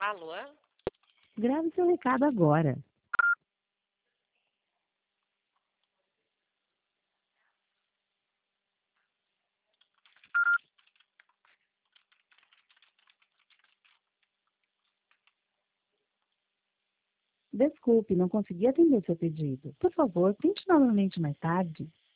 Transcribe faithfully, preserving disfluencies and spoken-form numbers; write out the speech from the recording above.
Alô? Grave seu recado agora. Desculpe, não consegui atender seu pedido. Por favor, tente novamente mais tarde.